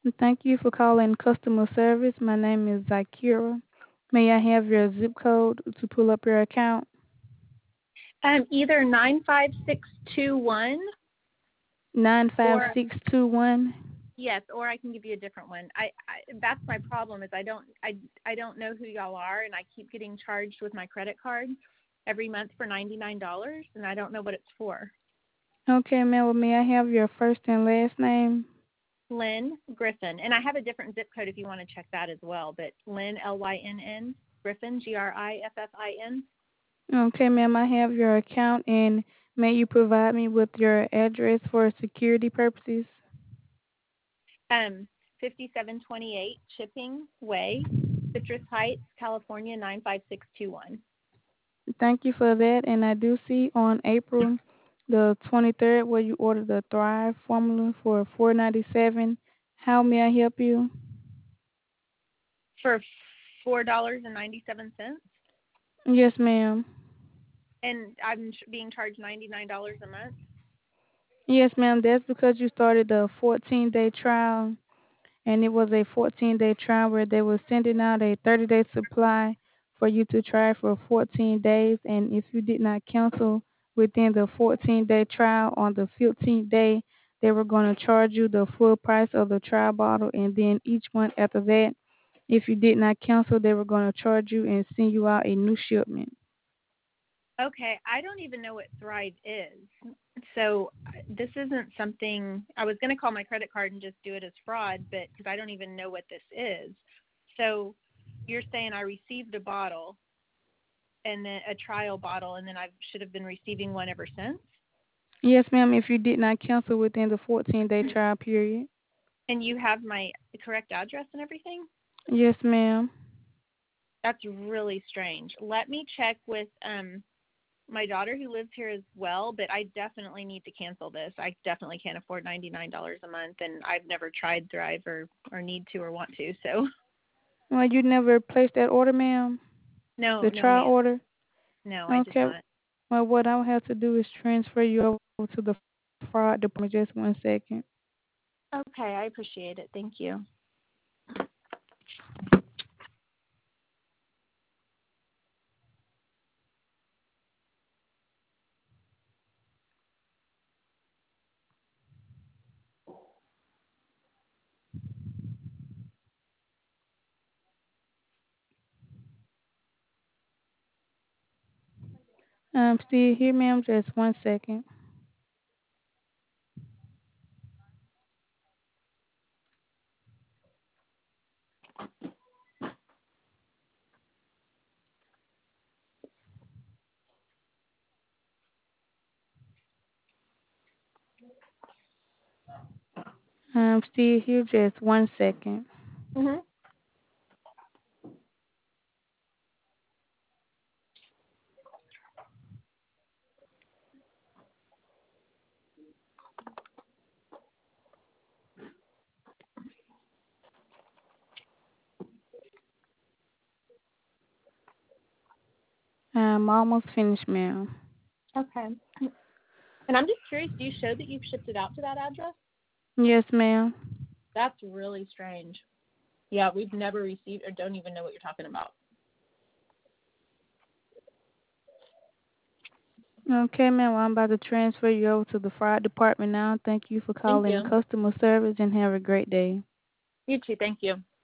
Thank you for calling customer service. My name is Zakira. May I have your zip code to pull up your account? Either 95621 or 95621. yes, or I can give you a different one. I that's my problem is I don't know who y'all are, and I keep getting charged with my credit card every month for $99, and I don't know what it's for. Okay, ma'am. Well, may I have your first and last name? Lynn Griffin, and I have a different zip code if you want to check that as well. But Lynn Lynn Griffin Griffin. Okay, ma'am. I have your account, and may you provide me with your address for security purposes? 5728 Chipping Way, Citrus Heights, California 95621. Thank you for that. And I do see on April the 23rd where you ordered the Thrive formula for $4.97. How may I help you? For $4.97, Yes, ma'am. and I'm being charged $99 a month. Yes, ma'am. That's because you started the 14-day trial, and it was a 14-day trial where they were sending out a 30-day supply for you to try for 14 days. And if you did not cancel within the 14-day trial on the 15th day, they were going to charge you the full price of the trial bottle. And then each month after that, if you did not cancel, they were going to charge you and send you out a new shipment. Okay, I don't even know what Thrive is. So this isn't something I was going to call my credit card and just do it as fraud, but because I don't even know what this is. So you're saying I received a bottle and then a trial bottle, and then I should have been receiving one ever since? Yes, ma'am, if you did not cancel within the 14-day trial period. And you have my correct address and everything? Yes, ma'am. That's really strange. Let me check with my daughter who lives here as well, but I definitely need to cancel this. I definitely can't afford $99 a month, and I've never tried Thrive or need to or want to. So Well, you never placed that order, ma'am? no, The no, trial ma'am. order? No, I did Okay. not. Well, what I'll have to do is transfer you over to the fraud department. Just one second. Okay, I appreciate it. Thank you. Still here, ma'am? Just one second. Still here? Just one second. Mhm. I'm almost finished, ma'am. Okay. And I'm just curious, do you show that you've shipped it out to that address? Yes, ma'am. That's really strange. Yeah, we've never received or don't even know what you're talking about. Okay, ma'am. Well, I'm about to transfer you over to the fraud department now. Thank you for Thank calling you. customer service and have a great day. You too. Thank you.